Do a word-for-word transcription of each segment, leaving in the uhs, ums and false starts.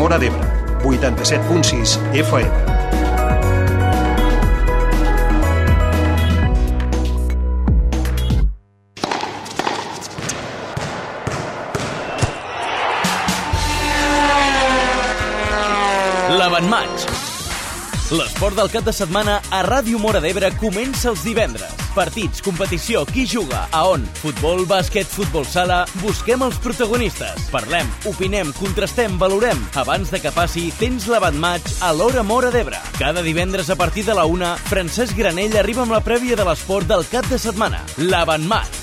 Móra d'Ebre, vuitanta-set punt sis F M. L'Avantmatx. L'esport del cap de setmana a Ràdio Móra d'Ebre comença els divendres. Partits, competició, qui juga, a on, futbol, bàsquet, futbol sala... Busquem els protagonistes. Parlem, opinem, contrastem, valorem. Abans de que passi, tens l'Avantmatx a l'Hora Móra d'Ebre. Cada divendres a partir de la una, Francesc Granell arriba amb la prèvia de l'esport del cap de setmana. L'Avantmatx.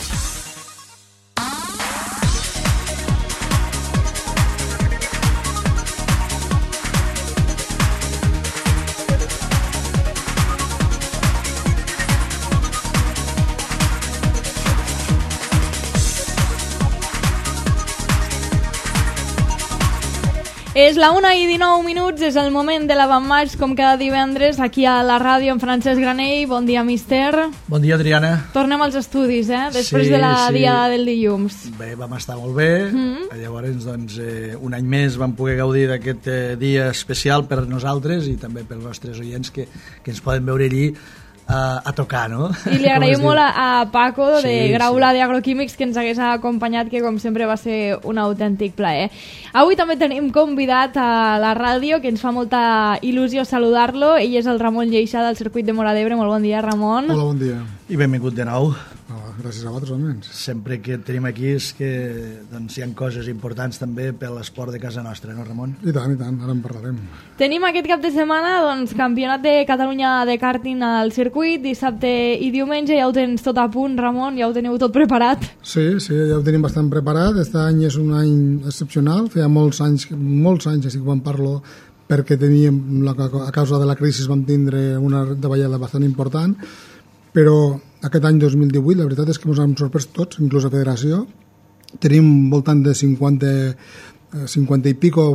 És la una i dinou minuts, és el moment de l'Avantmatx, com cada divendres, aquí a la ràdio amb Francesc Granell. Bon dia, mister. Bon dia, Adriana. Tornem als estudis, eh? Després sí, de la sí. diada del dilluns. Bé, vam estar molt bé. Mm-hmm. Llavors, doncs, eh, un any més vam poder gaudir d'aquest eh, dia especial per nosaltres i també pels nostres oients que, que ens poden veure allí a, a tocar, no? I li agraïm molt a, a Paco de sí, Graula sí. d'Agroquímics que ens hagués acompanyat, que com sempre va ser un autèntic plaer. Avui també tenim convidat a la ràdio, que ens fa molta il·lusió saludar-lo. Ell és el Ramon Lleixà del circuit de Móra d'Ebre. Molt bon dia, Ramon. Hola, bon dia. I benvingut de nou. Oh, gràcies a vosaltres, almenys. Sempre que et tenim aquí és que doncs, hi ha coses importants també per l'esport de casa nostra, no, Ramon? I tant, i tant, ara en parlarem. Tenim aquest cap de setmana doncs, campionat de Catalunya de kàrting al circuit, dissabte i diumenge. Ja ho tens tot a punt, Ramon? Ja ho teniu tot preparat? Sí, sí, ja ho tenim bastant preparat. Aquest any és un any excepcional. Feia molts anys, molts anys, així que vam parlo, perquè teníem, la, a causa de la crisi vam tindre una davallada bastant important, però aquest any dos mil divuit la veritat és que ens hem sorprès tots, inclús la federació. Tenim voltant de cinquanta, cinquanta i pico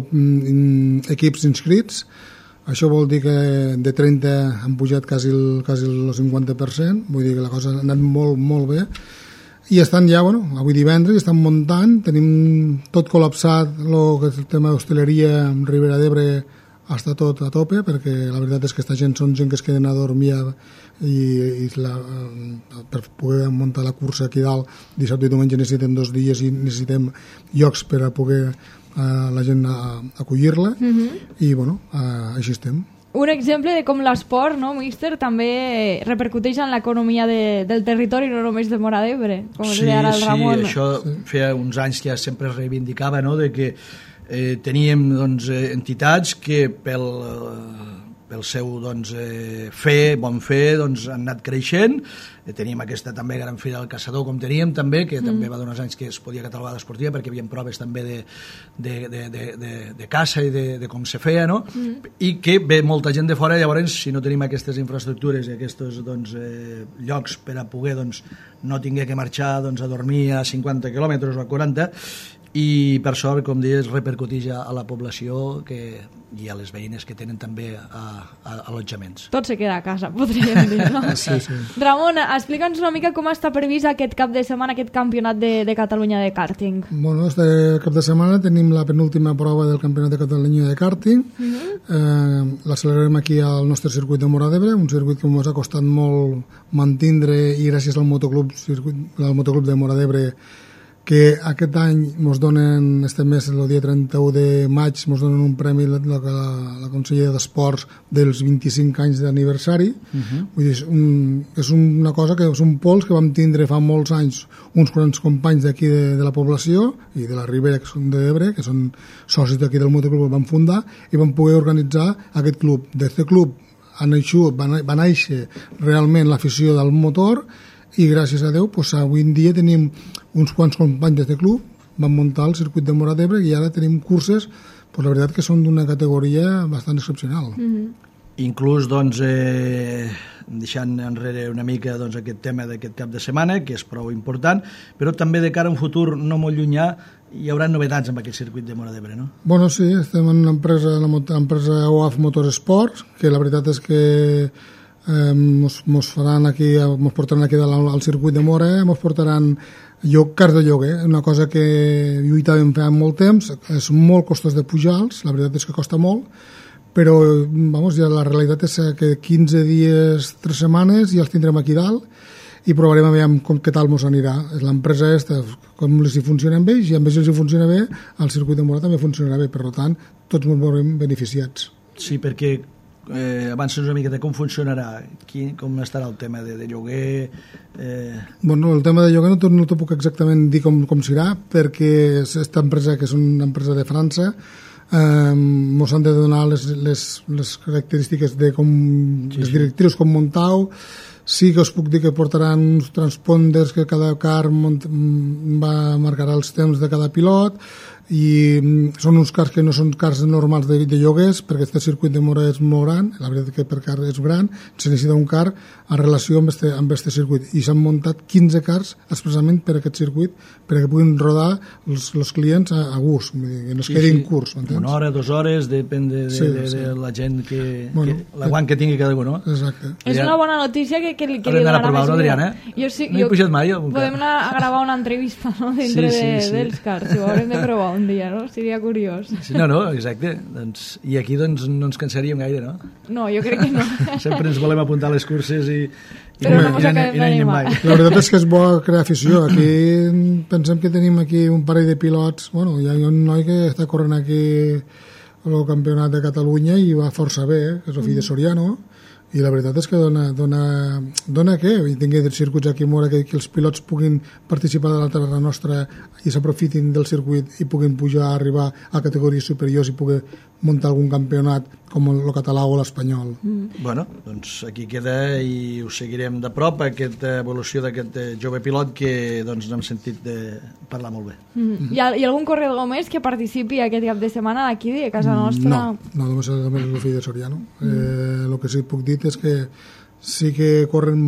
equips inscrits. Això vol dir que de trenta han pujat quasi el, quasi el cinquanta per cent, vull dir que la cosa ha anat molt, molt bé. I estan ja, bueno, avui divendres, estan muntant, tenim tot col·lapsat, el que és el tema d'hostaleria amb Ribera d'Ebre està tot a tope, perquè la veritat és que aquesta gent són gent que es queden a dormir i, i la, per poder muntar la cursa aquí dalt dissabte i diumenge necessitem dos dies i necessitem llocs per a poder eh, la gent acollir-la. Mm-hmm. I bueno, eh, així estem. Un exemple de com l'esport, no, míster, també repercuteix en l'economia de, del territori, no només de Móra d'Ebre, com sí, deia ara el Ramon. Sí, això feia uns anys que ja sempre es reivindicava, no?, de que Eh, teníem doncs, eh, entitats que pel, eh, pel seu doncs, eh, fer, bon fer, doncs, han anat creixent. Eh, teníem aquesta també gran fira del caçador, com teníem també, que mm. també va donar uns anys que es podia catalogar d'esportiva, perquè hi havia proves també de, de, de, de, de, de caça i de, de com se feia, no? Mm. I que ve molta gent de fora, llavors, si no tenim aquestes infraestructures i aquests doncs, eh, llocs per a poder doncs, no tinguer que marxar doncs, a dormir a cinquanta quilòmetres o a quaranta, i per sort, com dius, repercuteix a la població que, i a les veïnes que tenen també a, a, allotjaments. Tot se queda a casa, podríem dir, no? Sí, sí. Ramon, explica'ns una mica com està previst aquest cap de setmana, aquest campionat de, de Catalunya de kàrting. Bueno, este cap de setmana tenim la penúltima prova del campionat de Catalunya de kàrting. Mm-hmm. eh, la celebrarem aquí al nostre circuit de Móra d'Ebre, un circuit que ens ha costat molt mantindre, i gràcies al motoclub, circuit, al motoclub de Móra d'Ebre, que aquest any ens donen, este mes, el dia trenta-u de maig, ens donen un premi la, la, la Conselleria d'Esports dels vint-i-cinc anys d'aniversari. Uh-huh. Vull dir, és, un, és una cosa que és un pols que vam tindre fa molts anys uns quants companys d'aquí de, de la població i de la Ribera, que són d'Ebre, que són socis d'aquí del motoclub, que van fundar i van poder organitzar aquest club. D'aquest club ha naixut, va, va néixer realment l'afició del motor, i gràcies a Déu pues, avui en dia tenim uns quants companys de club, van muntar el circuit de Móra d'Ebre i ara tenim curses pues, la veritat que són d'una categoria bastant excepcional. Mm-hmm. Inclús doncs, eh, deixant enrere una mica doncs, aquest tema d'aquest cap de setmana, que és prou important, però també de cara a un futur no molt llunyà hi haurà novetats amb aquest circuit de Móra d'Ebre, no? Bueno, sí, estem en una empresa, l'empresa O A F Motorsports, que la veritat és que Eh, mos, mos faran aquí, mos portaran aquí al, al circuit de Móra, mos portaran Jo, cars de lloguer, una cosa que lluitàvem fa molt temps, és molt costós de pujar-los, la veritat és que costa molt, però vamos, ja la realitat és que quinze dies, tres setmanes ja els tindrem aquí dalt i provarem a veure com, què tal mos anirà. L'empresa aquesta, com els hi funciona bé, i a més els hi funciona bé, el circuit de Mora també funcionarà bé, per tant, tots ens veurem beneficiats. Sí, perquè eh, abans una mica de com funcionarà, quin, com estarà el tema de, de lloguer... Eh... Bueno, el tema de lloguer no, no t'ho puc exactament dir com, com serà, perquè aquesta empresa, que és una empresa de França, eh, mos han de donar les, les, les característiques de com, sí, les directrius com muntar-ho. Sí que us puc dir que portaran uns transponders que cada car mont, va marcar els temps de cada pilot, i són uns cars que no són cars normals de, de lloguers, perquè aquest circuit de Mora és molt gran, la veritat que per car és gran, se necessita un car en relació amb este, amb este circuit, i s'han muntat quinze cars expressament per aquest circuit, perquè puguin rodar els, els clients a, a gust, que no es sí, quedin sí. curts, m'entens? Una hora, dues hores, depèn de, de, sí, de, de sí. la gent que, bueno, que l'aguant que tingui cada un, no? Exacte. És una bona notícia que, que, que li donarà més provar, Adriana, eh? Jo sí, no he pujat mai. Podem anar a gravar una entrevista, no?, dintre sí, sí, de, sí. dels cars, ho haurem de provar un dia, no? Seria curiós. Sí, no, no, exacte. Doncs, i aquí doncs, no ens cansaríem gaire, no? No, jo crec que no. Sempre ens volem apuntar a les curses i, i, Però no, i, no, i no anem mai. La veritat és que és bo crear afició. Aquí pensem que tenim aquí un parell de pilots. Bueno, hi ha un noi que està corrent aquí el campionat de Catalunya i va força bé, que és el fill de Soriano, i la veritat és que dona, dona, dona què? I tingui circuits aquí a Mora que, que els pilots puguin participar de la terra nostra i s'aprofitin del circuit i puguin pujar a arribar a categories superiors i pugui muntar algun campionat com el català o l'espanyol. Mm. Bueno, doncs aquí queda i ho seguirem de prop, aquesta evolució d'aquest jove pilot que doncs n'hem sentit de parlar molt bé. Mm. Hi, ha, hi ha algun corredor més que participi aquest cap de setmana d'aquí, de casa nostra? No, no només, només el fill de Soriano. Mm. Eh, el que sí puc dir és que sí que corren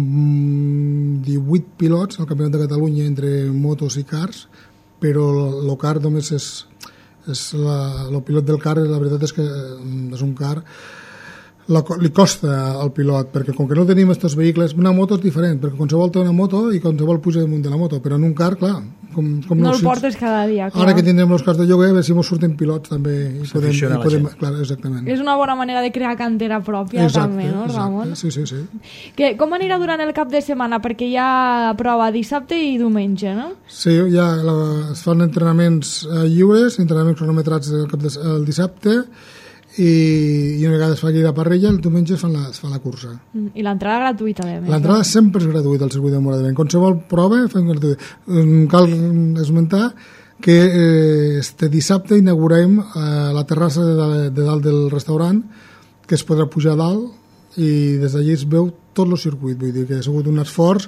divuit pilots al Campionat de Catalunya entre motos i cars, però el car només és, és la, el pilot del car, la veritat és que és un car la, li costa al pilot, perquè com que no tenim aquests vehicles, una moto és diferent, perquè qualsevol té una moto i qualsevol puja damunt de la moto, però en un car, clar, com, com no no el portes cada dia, clar. Ara que tindrem els cars de lloguer, a veure si mos surten pilots també i podem, i podem clar, exactament. És una bona manera de crear cantera pròpia. Exacte, també, no, exacte, Ramon? Sí, sí, sí. Que, com anirà durant el cap de setmana? Perquè hi ha prova dissabte i diumenge, no? Sí, ja la, es fan entrenaments eh, lliures, entrenaments cronometrats el, cap de, el dissabte, i, i una vegada es fa allí la parrilla, el diumenge es fa la, es fa la cursa. Mm, I l'entrada gratuïta, a més. L'entrada no? sempre és gratuïta al circuit de Mora d'Ebre. En qualsevol prova fem gratuïta. Cal esmentar que eh, este dissabte inaugurem eh, la terrassa de, de, de dalt del restaurant, que es podrà pujar a dalt i des d'allí es veu tot el circuit. Vull dir que ha sigut un esforç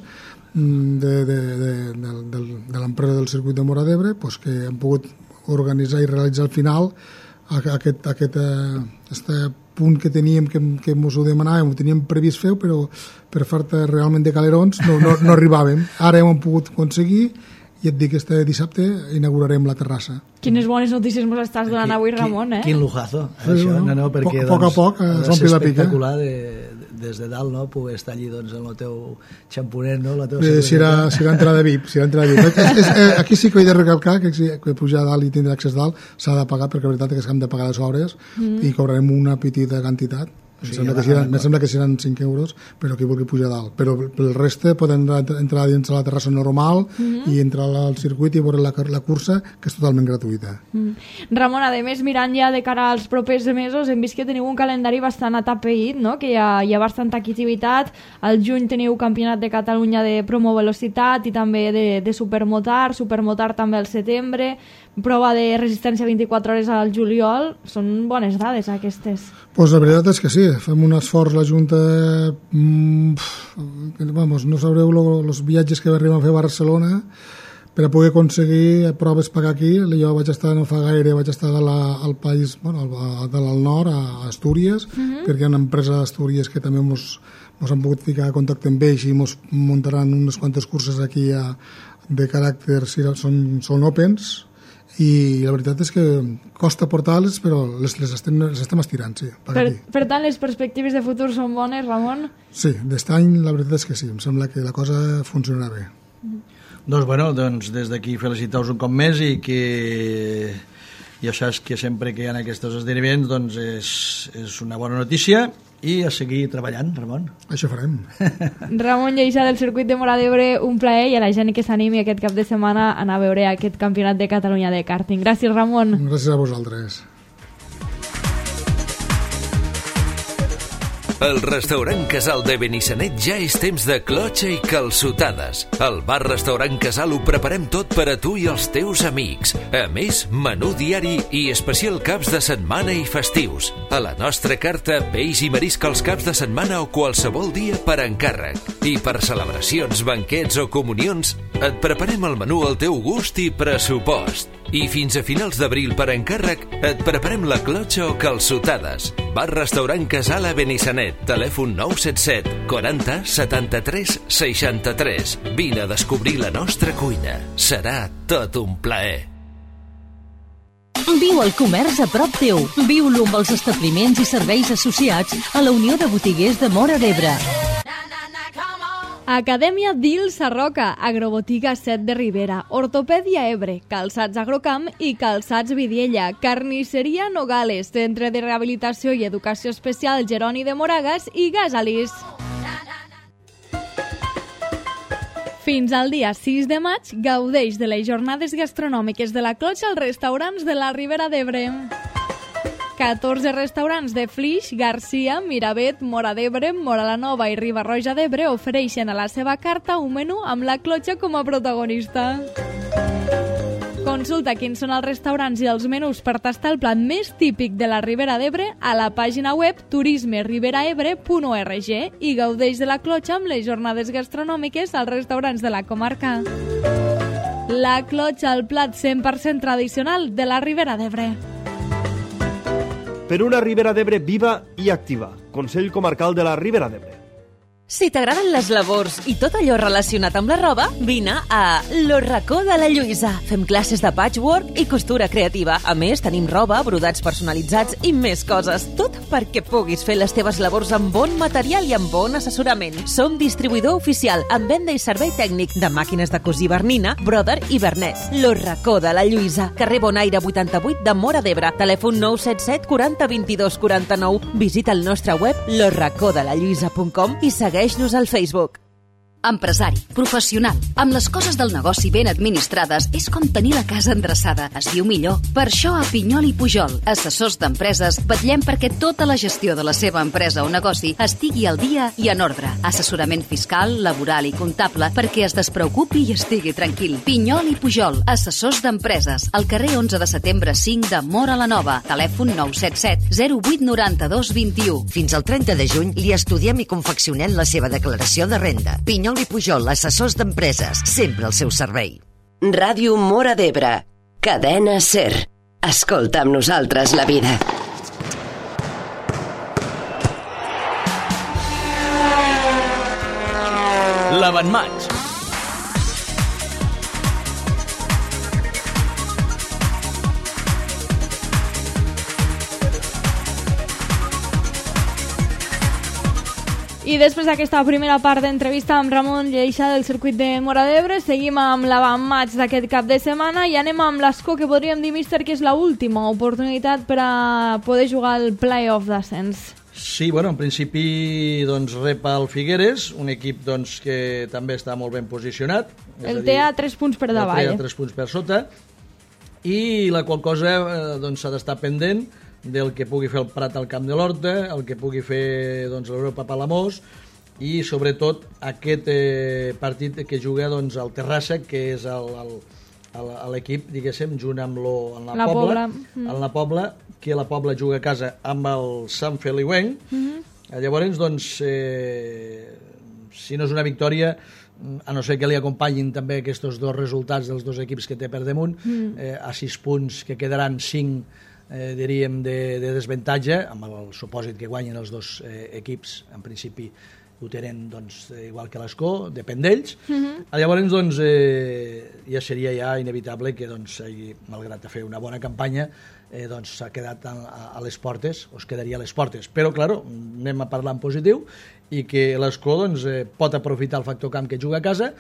de, de, de, de, de, de l'empresa del circuit de Mora d'Ebre, pues, que hem pogut organitzar i realitzar al final aquest, aquest este punt que teníem, que, que ens ho demanàvem, ho teníem previst fer, però per fer-te realment de calerons no, no, no arribàvem. Ara hem pogut aconseguir i et dic que este dissabte inaugurarem la terrassa. Quines bones notícies ens estàs donant avui, Ramon, eh? Quin lujazo. Això, no, no, perquè, poc, doncs, poc a poc s'ompli la pica. Espectacular de, des de dalt, no? Poder estar allí doncs, amb el teu xamponet, no? La teva eh, serà, serà entrada V I P. Serà entrada V I P. és, és, eh, aquí sí que he de recalcar que, que pujar a dalt i tindre accés dalt s'ha de pagar, perquè la veritat és que hem de pagar les obres mm. i cobrarem una petita quantitat. Em sí, sembla, que seran, me sembla que seran cinc euros, però qui vulgui pujar dalt. Però pel reste poden entrar dins la terrassa normal mm-hmm. i entrar al circuit i veure la, la cursa, que és totalment gratuïta. Mm. Ramon, a més, mirant ja de cara als propers mesos, hem vist que teniu un calendari bastant atapeït, no? Que hi ha, hi ha bastanta activitat. Al juny teniu Campionat de Catalunya de promo velocitat i també de, de supermotar, supermotar també al setembre, prova de resistència vint-i-quatre hores al juliol. Són bones dades aquestes. Pues la veritat és que sí, fem un esforç la Junta, mmm, vamos, no sabreu els viatges que arribem a fer a Barcelona per a poder aconseguir proves pagar aquí. Jo vaig estar no fa gaire, vaig estar de la, al país, bueno, al, de al nord, a Astúries, uh-huh. perquè hi ha una empresa d'Astúries que també mos, mos han pogut ficar a contacte amb ells i mos muntaran unes quantes curses aquí a, de caràcter, són, són opens, i la veritat és que costa portar-les, però les, les, estem, les estem estirant, sí. Per, per, per tant, les perspectives de futur són bones, Ramon? Sí, d'est any la veritat és que sí, em sembla que la cosa funcionarà bé. Doncs, bueno, doncs des d'aquí felicitar-vos un cop més i que ja saps que sempre que hi ha aquests esdeveniments doncs és, és una bona notícia i a seguir treballant, Ramon. Això farem. Ramon Lleixà del circuit de Móra d'Ebre, un plaer, i a la gent que s'animi aquest cap de setmana a anar a veure aquest campionat de Catalunya de kàrting. Gràcies, Ramon. Gràcies a vosaltres. Al restaurant Casal de Benissanet ja és temps de clotxa i calçotades. Al bar-restaurant Casal ho preparem tot per a tu i els teus amics. A més, menú diari i especial caps de setmana i festius. A la nostra carta, peix i marisc als caps de setmana o qualsevol dia per encàrrec. I per celebracions, banquets o comunions, et preparem el menú al teu gust i pressupost. I fins a finals d'abril per encàrrec et preparem la clotxa o calçotades. Bar-restaurant Casal a Benissanet. Telèfon nou set set quaranta setanta-tres seixanta-tres. Vine a descobrir la nostra cuina. Serà tot un plaer. Viu el comerç a prop teu. Viu-lo amb els establiments i serveis associats a la Unió de Botiguers de Móra d'Ebre. Acadèmia Dil Sarroca, Agrobotiga set de Ribera, Ortopèdia Ebre, Calçats Agrocamp i Calçats Vidiella, Carnisseria Nogales, Centre de Rehabilitació i Educació Especial Jeroni de Moragas i Gasalis. Fins al dia sis de maig, gaudeix de les jornades gastronòmiques de la clotxa als restaurants de la Ribera d'Ebre. catorze restaurants de Flix, Garcia, Miravet, Móra d'Ebre, Móra la Nova i Riba-roja d'Ebre ofereixen a la seva carta un menú amb la clotxa com a protagonista. Consulta quins són els restaurants i els menús per tastar el plat més típic de la Ribera d'Ebre a la pàgina web turisme riberaebre punt org i gaudeix de la clotxa amb les jornades gastronòmiques als restaurants de la comarca. La clotxa, el plat cent per cent tradicional de la Ribera d'Ebre. Per una Ribera d'Ebre viva i activa. Consell Comarcal de la Ribera d'Ebre. Si t'agraden les labors i tot allò relacionat amb la roba, vine a Lo Racó de la Lluïsa. Fem classes de patchwork i costura creativa. A més, tenim roba, brodats personalitzats i més coses. Tot perquè puguis fer les teves labors amb bon material i amb bon assessorament. Som distribuïdor oficial amb venda i servei tècnic de màquines de cosir Bernina, Brother i Bernet. Lo Racó de la Lluïsa. Carrer Bonaire vuitanta-vuit de Móra d'Ebre. Telèfon nou set set quaranta vint-i-dos quaranta-nou. Visita el nostre web lo racó de la lluïsa punt com i segueix-nos al Facebook. Empresari, professional, amb les coses del negoci ben administrades és com tenir la casa endreçada. Es diu millor. Per això a Pinyol i Pujol, assessors d'empreses, vetllem perquè tota la gestió de la seva empresa o negoci estigui al dia i en ordre. Assessorament fiscal, laboral i comptable perquè es despreocupi i estigui tranquil. Pinyol i Pujol, assessors d'empreses, al carrer onze de setembre cinc de Móra la Nova. Telèfon nou set set zero vuit noranta-dos vint-i-u. Fins al trenta de juny li estudiem i confeccionem la seva declaració de renda. Pinyol i Pujol, assessors d'empreses, sempre al seu servei. Ràdio Móra d'Ebre, cadena SER. Escolta amb nosaltres la vida. L'avantmatx. I després d'aquesta primera part d'entrevista amb Ramon Lleixà del circuit de Móra d'Ebre, seguim amb l'avantmatx d'aquest cap de setmana i anem amb l'Escó, que podríem dir, míster, que és l'última oportunitat per a poder jugar al play-off d'ascens. Sí, bueno, en principi doncs, rep el Figueres, un equip doncs, que també està molt ben posicionat. El té a tres punts per davall. El té a tres punts per sota i la qual cosa eh, doncs, s'ha d'estar pendent del que pugui fer el Prat al Camp de l'Horta, el que pugui fer doncs, l'Europa Palamós i sobretot aquest eh, partit que juga doncs, al Terrassa, que és l'equip, diguéssim, junt amb, lo, amb la, la Pobla, Pobla, mm. amb la Pobla, que la Pobla juga a casa amb el Sant Feliuenc. Mm-hmm. Llavors, doncs, eh, si no és una victòria, a no ser que li acompanyin també aquests dos resultats dels dos equips que té per damunt, mm. eh, a sis punts, que quedaran cinc Eh, diríem de, de desventatge, amb el supòsit que guanyen els dos eh, equips, en principi ho tenen doncs, igual que l'Escó, depèn d'ells. Mm-hmm. Llavors doncs, eh, ja seria ja inevitable que doncs, malgrat fer una bona campanya eh, doncs, s'ha quedat a, a les portes, o es quedaria a les portes, però clar, anem a parlar en positiu i que l'Escó doncs, eh, pot aprofitar el factor camp que juga a casa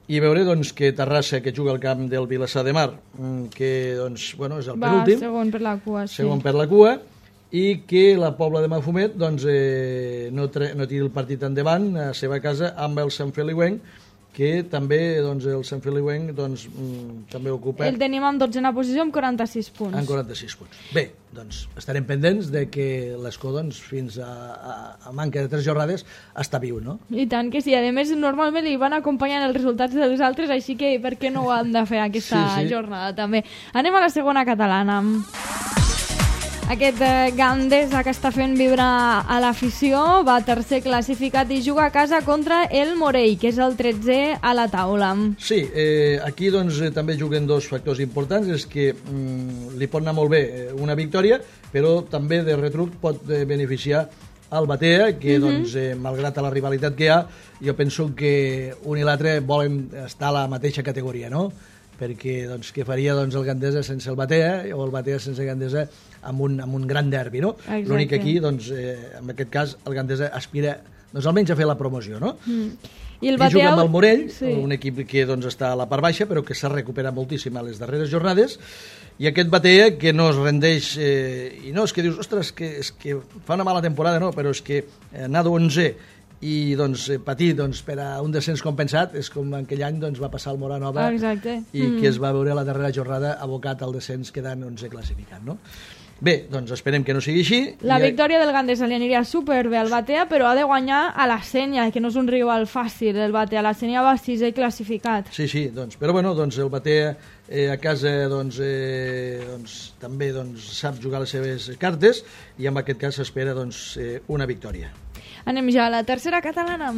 i veure doncs, que Terrassa, que juga al camp del Vilassar de Mar, que doncs, bueno, és el Va penúltim, segon per la cua, sí. segon per la cua, i que la Pobla de Mafumet doncs, eh, no, tre no tiri el partit endavant a la seva casa amb el Sant Feliuenc, que també doncs, el Sant Feliuenc doncs, mm, també ocupa... El tenim en dotzena posició amb quaranta-sis punts. En quaranta-sis punts. Bé, doncs estarem pendents de que l'Escó doncs, fins a, a, a manca de tres jornades està viu, no? I tant que sí. A més, normalment li van acompanyant els resultats dels altres, així que per què no ho han de fer aquesta Sí, sí. jornada també. Anem a la segona catalana. Aquest eh, Gandesa que està fent vibrar a l'afició va tercer classificat i juga a casa contra el Morell, que és el tretzè a la taula. Sí, eh, aquí doncs, eh, també juguen dos factors importants, és que mm, li pot anar molt bé eh, una victòria, però també de retruc pot eh, beneficiar al Batea, que Mhm. doncs, eh, malgrat la rivalitat que hi ha, jo penso que un i l'altre volen estar a la mateixa categoria, no? Perquè doncs, què faria doncs, el Gandesa sense el Batea o el Batea sense Gandesa amb un, amb un gran derbi, no? Exacte. L'únic que aquí, doncs, eh, en aquest cas, el Gandesa aspira doncs, almenys a fer la promoció, no? Mm. I el I Batea... juga amb el Morell, Sí. un equip que doncs, està a la part baixa, però que s'ha recuperat moltíssim a les darreres jornades, i aquest Batea que no es rendeix, eh, i no, és que dius, ostres, que, és que fa una mala temporada, no, però és que eh, anar d'onze i doncs, eh, patir doncs, per a un descens compensat és com aquell any doncs, va passar al Moranova Exacte. i Mm. que es va veure a la darrera jornada abocat al descens quedant onze classificat, no? Bé, doncs esperem que no sigui així. La I- victòria del Gandesa li aniria superbé al Batea, però ha de guanyar a la Senya, que no és un rival fàcil, el Batea. La Senya va sisè classificat. Sí, sí, doncs, però bueno, doncs el Batea eh, a casa doncs, eh, doncs, també doncs, sap jugar les seves cartes i en aquest cas s'espera doncs, eh, una victòria. Anem ja a la tercera catalana.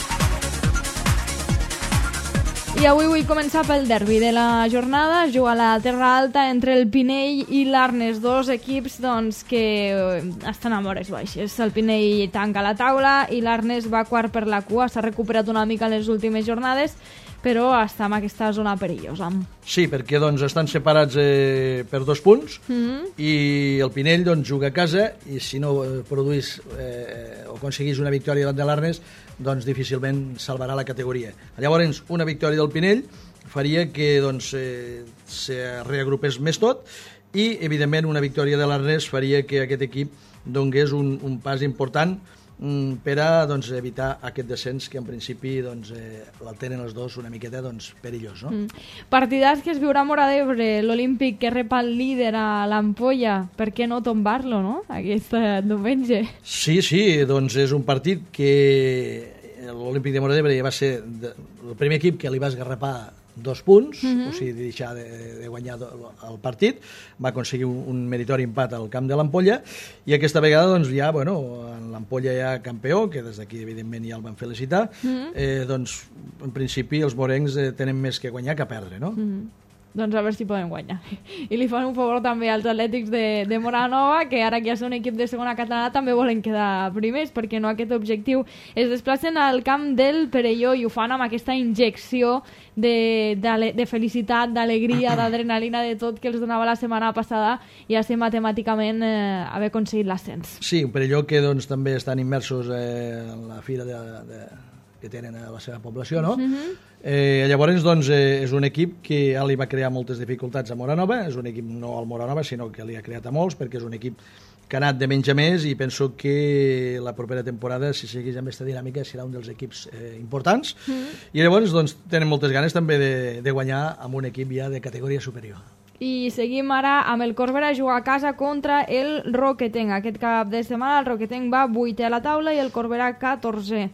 I avui vull començar pel derbi de la jornada. Es juga a la Terra Alta entre el Pinell i l'Arnes, dos equips doncs, que eh, estan a mores baixes. El Pinell tanca la taula i l'Arnes va quart per la cua. S'ha recuperat una mica en les últimes jornades, però està en aquesta zona perillosa. Sí, perquè doncs, estan separats eh, per dos punts Mm-hmm. i el Pinell doncs, juga a casa i si no eh, produís eh, o aconseguís una victòria davant de l'Arnes doncs difícilment salvarà la categoria. Llavors, una victòria del Pinell faria que doncs, eh, se reagrupés més tot i, evidentment, una victòria de l'Arnes faria que aquest equip donés un, un pas important mm, per a doncs, evitar aquest descens que en principi doncs, eh, el tenen els dos una miqueta doncs, perillós. No? Mm. Partidars que es viurà a Móra d'Ebre, l'Olímpic que rep el líder a l'Ampolla. Per què no tombar-lo, no?, aquest eh, diumenge? Sí, sí, doncs és un partit que l'Olímpic de Móra d'Ebre va ser de, el primer equip que li va esgarrapar dos punts, Mhm. o sigui, de deixar de, de guanyar do- el partit, va aconseguir un, un meritori empat al camp de l'Ampolla, i aquesta vegada, doncs, ja, bueno, en l'Ampolla ja campió, que des d'aquí, evidentment, ja el van felicitar, Mhm. eh, doncs, en principi, els morencs eh, tenen més que guanyar que perdre, no? Mm. Doncs a veure si poden guanyar. I li fan un favor també als atlètics de, de Moranova, que ara que ja són un equip de segona catalana també volen quedar primers, perquè no aquest objectiu. Es desplacen al camp del Perelló i ho fan amb aquesta injecció de, de, de felicitat, d'alegria, d'adrenalina, de tot que els donava la setmana passada i ja ser matemàticament eh, haver aconseguit l'ascens. Sí, un Perelló que doncs, també estan immersos eh, en la fira de, de, que tenen a la seva població, no? Mhm. Eh, llavors, doncs, eh, és un equip que ja li va crear moltes dificultats a Moranova, és un equip no al Moranova, sinó que li ha creat a molts, perquè és un equip que ha anat de menys a més i penso que la propera temporada, si segueix amb aquesta dinàmica, serà un dels equips eh, importants. Mhm. I llavors, doncs, tenen moltes ganes també de, de guanyar amb un equip ja de categoria superior. I seguim ara amb el Corbera a jugar a casa contra el Roquetenc. Aquest cap de setmana el Roquetenc va vuitè a la taula i el Corbera catorzè.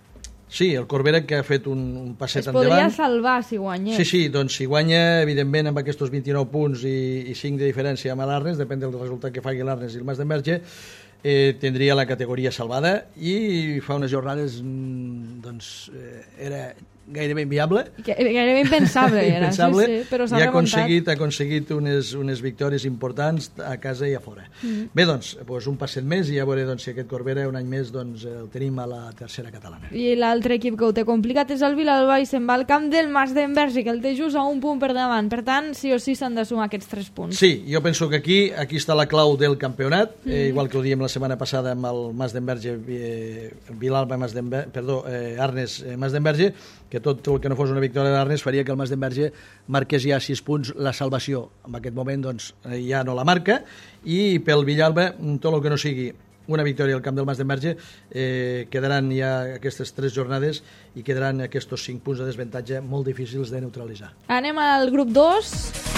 Sí, el Corbera que ha fet un, un passet Es podria endavant. salvar si guanyés. Sí, sí, doncs si guanya, evidentment, amb aquests vint-i-nou punts i, i cinc de diferència amb l'Arnes, depèn del resultat que faci l'Arnes i el Mas d'Enverge, eh, tindria la categoria salvada i fa unes jornades mm, doncs, eh, era gairebé inviable. Que, gairebé impensable era, impensable, sí, sí, però s'ha i ha remuntat. aconseguit, ha aconseguit unes, unes victòries importants a casa i a fora. Mm. Bé, doncs, doncs, un passet més i ja veuré doncs, si aquest Corbera un any més doncs, el tenim a la tercera catalana. I l'altre equip que ho té complicat és el Vilalba i se'n va al camp del Mas d'Enverge, que el té just a un punt per davant. Per tant, sí o sí s'han de sumar aquests tres punts. Sí, jo penso que aquí aquí està la clau del campionat, eh, Mhm. igual que ho diem la setmana passada amb el Mas d'Enverge, eh, Vilalba, Mas d'Enverge, perdó, eh, Arnes, eh, Mas d'Enverge, que que tot el que no fos una victòria d'Arnes faria que el Masdenverge marqués ja sis punts, la salvació. En aquest moment doncs, ja no la marca, i pel Villalba, tot el que no sigui una victòria al camp del Masdenverge, eh, quedaran ja aquestes tres jornades i quedaran aquests cinc punts de desventatge molt difícils de neutralitzar. Anem al grup dos.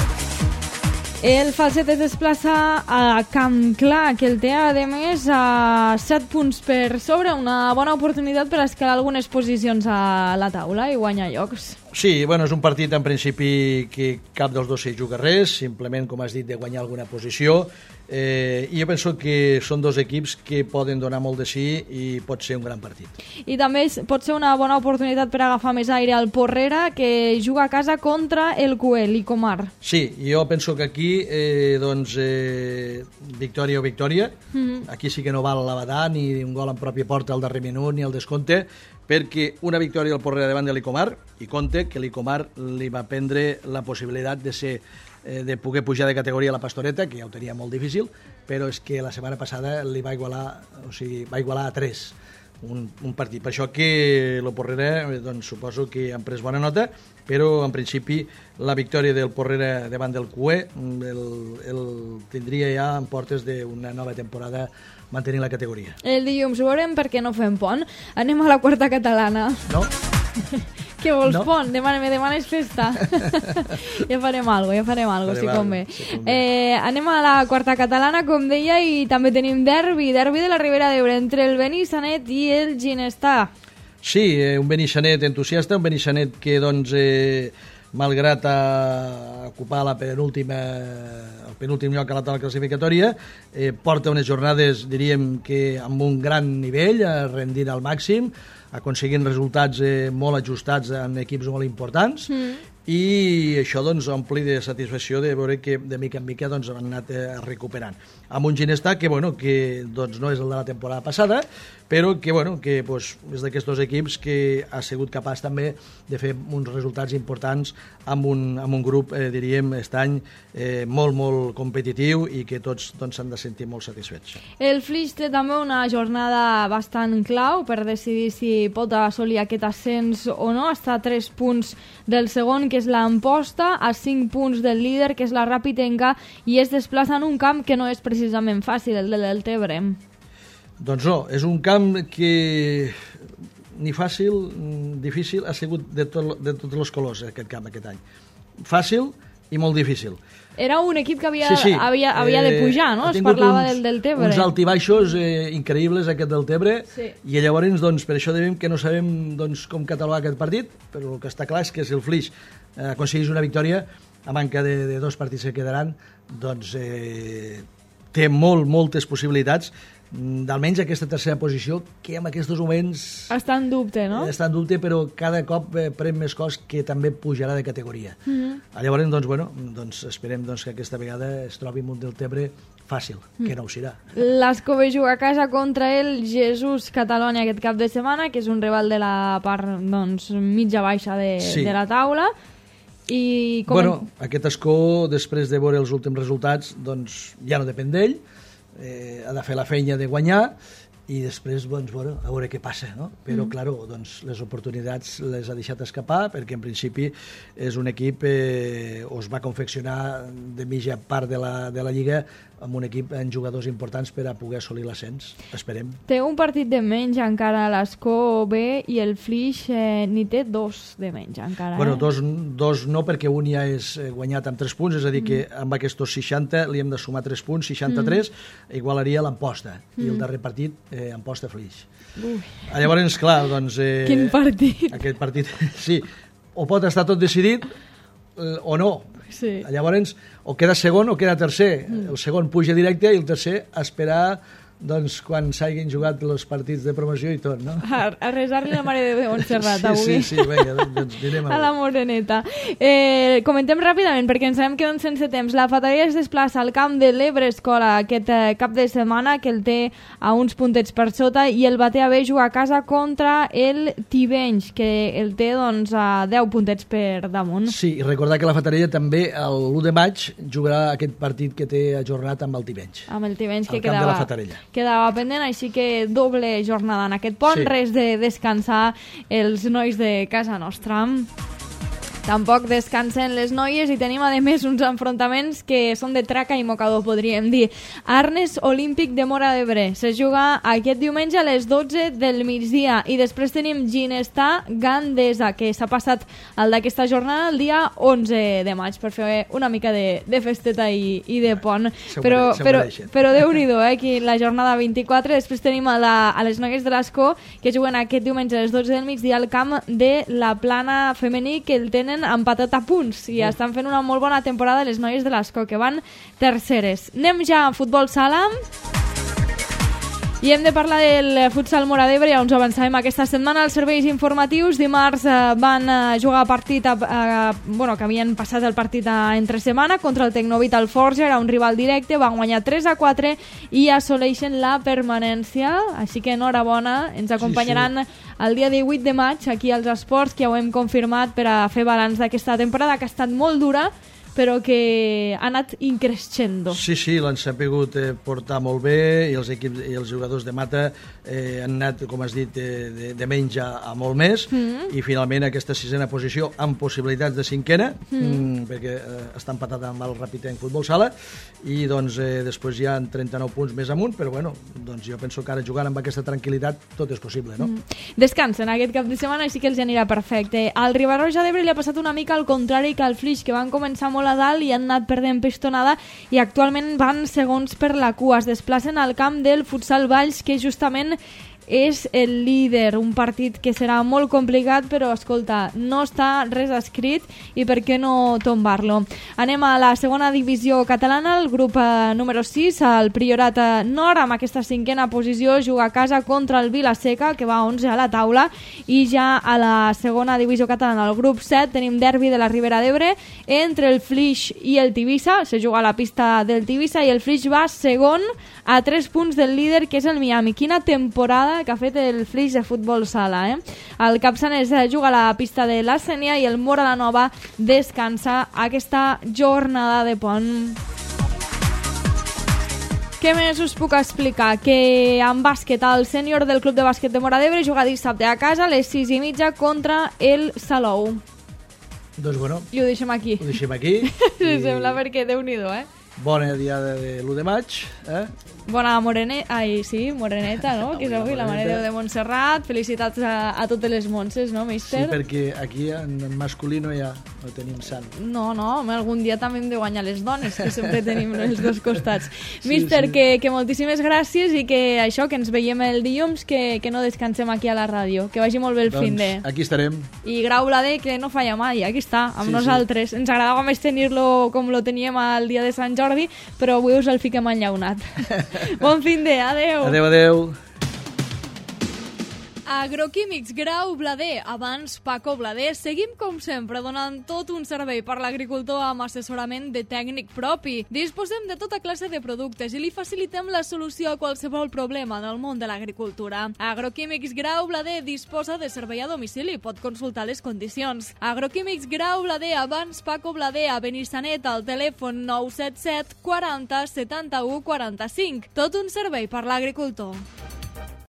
El Falset es desplaça a Camp Clar, que el té, a més, a set punts per sobre, una bona oportunitat per escalar algunes posicions a la taula i guanyar llocs. Sí, bueno, és un partit en principi que cap dels dos s'hi juga res, simplement, com has dit, de guanyar alguna posició, eh, i jo penso que són dos equips que poden donar molt de sí i pot ser un gran partit. I també pot ser una bona oportunitat per agafar més aire al Porrera, que juga a casa contra el Q E, l'Icomar. Sí, jo penso que aquí, eh, doncs, eh, victòria o victòria, mm-hmm. Aquí sí que no val l'abadà, ni un gol en pròpia porta al darrer minut, ni el descompte, perquè una victòria del Porrera davant de l'Icomar, i compte que l'Icomar li va prendre la possibilitat de ser eh, de poder pujar de categoria a la Pastoreta, que ja ho tenia molt difícil, però és que la setmana passada li va igualar, o sigui, va igualar a tres un, un partit. Per això que el Porrera, doncs, suposo que han pres bona nota, però en principi la victòria del Porrera davant del Q E el, el tindria ja en portes d'una nova temporada mantenir la categoria. El dilluns ho veurem perquè no fem pont. Anem a la quarta catalana. No? Què vols, no? pont? Demana, me demanes festa? Ja farem alguna cosa, ja farem alguna cosa, si convé. Si convé. Eh, anem a la quarta catalana, com deia, i també tenim derbi, derbi de la Ribera d'Ebre, entre el Benissanet i el Ginestar. Sí, eh, un Benissanet entusiasta, un Benissanet que, doncs, eh, malgrat a ocupar la penúltima, el penúltim lloc a la taula classificatòria, eh, porta unes jornades, diríem, que amb un gran nivell, eh, rendint al màxim, aconseguint resultats eh, molt ajustats en equips molt importants, mm. i això doncs ompli de satisfacció de veure que de mica en mica doncs, han anat eh, recuperant. Amb un Ginestar que, bueno, que doncs, no és el de la temporada passada, però que, bueno, que pues, és d'aquests equips que ha sigut capaç també de fer uns resultats importants amb un, amb un grup, eh, diríem, aquest any eh, molt, molt competitiu i que tots doncs, s'han de sentir molt satisfets. El Flix té també una jornada bastant clau per decidir si pot assolir aquest ascens o no. Està a tres punts del segon, que és l'Amposta, a cinc punts del líder, que és la Ràpitenca, i es desplaça en un camp que no és precisament fàcil, el de l'Eltebre. Doncs no, és un camp que ni fàcil, difícil, ha sigut de, tot, de tots els colors aquest camp aquest any. Fàcil i molt difícil. Era un equip que havia, sí, sí. havia, havia de pujar, no? Es parlava uns, del, del Tebre. Uns altibaixos eh, increïbles, aquest del Tebre, sí. I llavors, doncs, per això devem que no sabem doncs, com catalogar aquest partit, però el que està clar és que si el Flix eh, aconseguís una victòria, a manca de, de dos partits que quedaran, doncs eh, té molt, moltes possibilitats d'almenys aquesta tercera posició, que en aquests moments està en dubte, no? Està en dubte, però cada cop eh, pren més cos que també pujarà de categoria. Mm-hmm. Llavors, doncs, bueno, doncs esperem doncs, que aquesta vegada es trobi un del Tebre fàcil, mm. que no ho serà. L'Escove juga a casa contra el Jesús Catalunya aquest cap de setmana, que és un rival de la part doncs, mitja baixa de, sí. de la taula. I com... Bueno, aquest Escó, després de veure els últims resultats, doncs ja no depèn d'ell, Eh, ha de fer la feina de guanyar i després, doncs, bueno, a veure què passa, no? Però, mm. claro, doncs, les oportunitats les ha deixat escapar perquè, en principi, és un equip eh, o es va confeccionar de mitja part de la, de la Lliga amb un equip amb jugadors importants per a poder assolir l'ascens. Esperem. Té un partit de menys encara l'Escó B i el Flix eh, n'hi té dos de menys encara. Bueno, eh? dos, dos no, perquè un ja és guanyat amb tres punts, és a dir, mm. que amb aquests seixanta li hem de sumar tres punts, seixanta-tres, mm. igualaria l'Amposta, mm. i el darrer partit eh, Amposta-Flix. Llavors, clar, doncs... Eh, Quin partit! Aquest partit, sí, o pot estar tot decidit eh, o no. Sí. Llavors, o queda segon o queda tercer. Mm. El segon puja directe i el tercer a esperar doncs, quan s'hagin jugat els partits de promoció i tot, no? A, a resar-li la Mare de Déu Montserrat, sí, avui. Sí, sí, vinga, doncs direm a la Moreneta. Eh, comentem ràpidament, perquè ens sabem que queden sense temps. La Fatarella es desplaça al camp de l'Ebre Escola aquest eh, cap de setmana, que el té a uns puntets per sota, i el Batea B juga a casa contra el Tivenys, que el té doncs, a deu puntets per damunt. Sí, i recordar que la Fatarella també l'u de maig jugarà aquest partit que té ajornat amb el Tivenys. Amb el Tivenys, que quedava... quedava... de la Fatarella. quedava pendent, així que doble jornada en aquest pont, Sí. res de descansar els nois de casa nostra. Tampoc descansen les noies i tenim, a més, uns enfrontaments que són de traca i mocador, podríem dir. Arnes Olímpic de Móra d'Ebre se juga aquest diumenge a les dotze del migdia i després tenim Ginestà Gandesa, que s'ha passat el d'aquesta jornada el dia onze de maig per fer una mica de, de festeta i, i de pont. Se ho Però, mereixen, se ho però, mereixen. però Déu-n'hi-do, eh, aquí la jornada vint-i-quatre. Després tenim a, la, a les noies de l'Escó, que juguen aquest diumenge a les dotze del migdia al camp de la Plana femení, que el tenen empatat a punts i estan fent una molt bona temporada les noies de l'Escó, que van terceres. Anem ja a futbol sala i hem de parlar del futsal Móra d'Ebre. Ja ens avançàvem aquesta setmana als serveis informatius. Dimarts eh, van eh, jugar partit a, a, bueno, que havien passat el partit a entre setmana contra el Tecnovit Alforja, era un rival directe, van guanyar tres a quatre i assoleixen la permanència, així que enhorabona, ens acompanyaran sí, sí. el dia divuit de maig aquí als Esports, que ja ho hem confirmat, per a fer balanç d'aquesta temporada que ha estat molt dura però que ha anat increscendo. Sí, sí, l'han sabut eh, portar molt bé i els equips i els jugadors de Mata eh, han anat, com has dit, eh, de, de menys a, a molt més mm. i finalment aquesta sisena posició amb possibilitats de cinquena mm. Mm, perquè eh, està empatat amb el Ràpid Futbol Sala i doncs eh, després hi ha trenta-nou punts més amunt, però bueno, doncs jo penso que ara jugant amb aquesta tranquil·litat tot és possible, no? Mm. Descansen aquest cap de setmana i sí que els anirà perfecte. Al Riba-roja d'Ebre li ha passat una mica al contrari que al Flix, que van començar molt a dalt i han anat perdent pistonada i actualment van segons per la cua. Es desplacen al camp del Futsal Valls, que justament és el líder, un partit que serà molt complicat, però escolta, no està res escrit i per què no tombar-lo. Anem a la segona divisió catalana, el grup eh, número sis, el Priorat Nord, amb aquesta cinquena posició, juga a casa contra el Vila-seca, que va onze a la taula, i ja a la segona divisió catalana, el grup set, tenim derbi de la Ribera d'Ebre entre el Flix i el Tivissa, se juga a la pista del Tivissa i el Flix va segon a tres punts del líder, que és el Miami. Quina temporada que ha fet el Flix de futbol sala, eh? El Capçanes juga a la pista de la Sénia i el Móra la Nova descansa aquesta jornada de pont. Què més us puc explicar? Que en bàsquet, el sènior del Club de Bàsquet de Móra d'Ebre juga dissabte a casa a les sis i mitja contra el Salou. Doncs bueno, I ho deixem aquí. ho deixem aquí. Si I sembla, perquè Déu-n'hi-do, eh? bona diada de l'u de maig, eh? Bona moreneta, ai, sí, moreneta, no? Que és avui la Mare de Déu de Montserrat. Felicitats a, a totes les Montses, no, Sí, míster? perquè aquí en masculí no hi ha, no tenim sant. No, no, home, algun dia també hem de guanyar les dones, que sempre tenim els dos costats. Sí, Míster, sí. Que, que moltíssimes gràcies i que això, que ens veiem el dilluns, que, que no descansem aquí a la ràdio. Que vagi molt bé el Doncs fin de... aquí estarem. I Grau Blader, que no falla mai, aquí està, amb Sí, nosaltres. Ens agradava més tenir-lo com lo teníem el dia de Sant Jordi, però avui us el fiquem enllaunat. Bon fin de, adeu. Adeu, adeu. Agroquímics Grau Blader, abans Paco Blader. Seguim, com sempre, donant tot un servei per l'agricultor amb assessorament de tècnic propi. Disposem de tota classe de productes i li facilitem la solució a qualsevol problema en el món de l'agricultura. Agroquímics Grau Blader disposa de servei a domicili. Pot consultar les condicions. Agroquímics Grau Blader, abans Paco Blader, a Benissanet, al telèfon nou set set quaranta setanta-u quaranta-cinc. Tot un servei per l'agricultor.